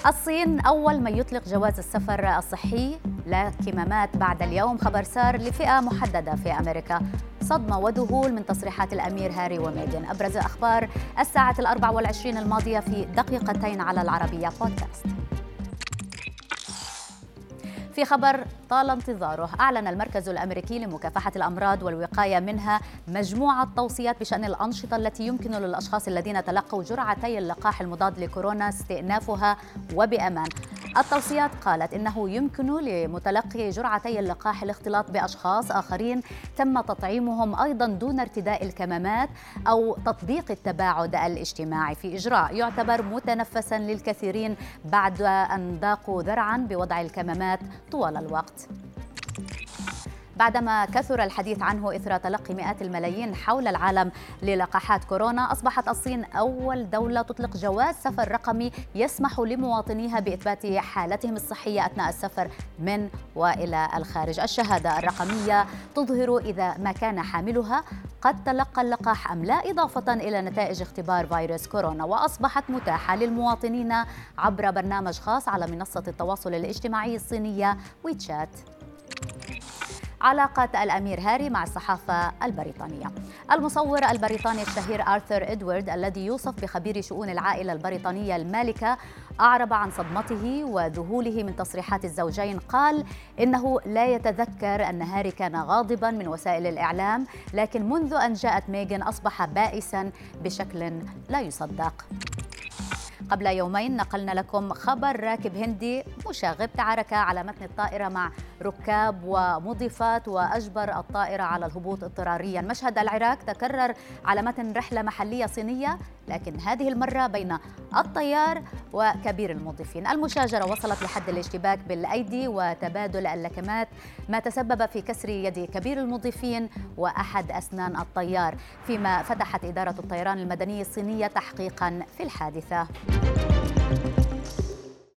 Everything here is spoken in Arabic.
الصين أول من يطلق جواز السفر الصحي لا كمامات بعد اليوم، خبر سار لفئة محددة في أمريكا. صدمة وذهول من تصريحات الأمير هاري وميغان. أبرز أخبار الساعة 24 الماضية في دقيقتين على العربية بودكاست. في خبر طال انتظاره، أعلن المركز الأمريكي لمكافحة الأمراض والوقاية منها مجموعة توصيات بشأن الأنشطة التي يمكن للأشخاص الذين تلقوا جرعتي اللقاح المضاد لكورونا استئنافها وبأمان. التوصيات قالت إنه يمكن لمتلقي جرعتي اللقاح الاختلاط بأشخاص آخرين تم تطعيمهم أيضا دون ارتداء الكمامات أو تطبيق التباعد الاجتماعي، في إجراء يعتبر متنفسا للكثيرين بعد أن ضاقوا ذرعا بوضع الكمامات طوال الوقت. بعدما كثر الحديث عنه إثر تلقي مئات الملايين حول العالم للقاحات كورونا، أصبحت الصين أول دولة تطلق جواز سفر رقمي يسمح لمواطنيها بإثبات حالتهم الصحية أثناء السفر من وإلى الخارج. الشهادة الرقمية تظهر إذا ما كان حاملها قد تلقى اللقاح أم لا، إضافة إلى نتائج اختبار فيروس كورونا، وأصبحت متاحة للمواطنين عبر برنامج خاص على منصة التواصل الاجتماعي الصينية ويتشات. علاقة الأمير هاري مع الصحافة البريطانية. المصور البريطاني الشهير آرثر إدوارد الذي يوصف بخبير شؤون العائلة البريطانية المالكة أعرب عن صدمته وذهوله من تصريحات الزوجين. قال إنه لا يتذكر أن هاري كان غاضبا من وسائل الإعلام، لكن منذ أن جاءت ميغان أصبح بائسا بشكل لا يصدق. قبل يومين نقلنا لكم خبر راكب هندي مشاغب تعارك على متن الطائرة مع ركاب ومضيفات وأجبر الطائرة على الهبوط اضطراريا. مشهد العراق تكرر على متن رحلة محلية صينية، لكن هذه المرة بين الطيار وكبير المضيفين. المشاجرة وصلت لحد الاشتباك بالأيدي وتبادل اللكمات، ما تسبب في كسر يد كبير المضيفين وأحد أسنان الطيار، فيما فتحت إدارة الطيران المدني الصينية تحقيقا في الحادثة.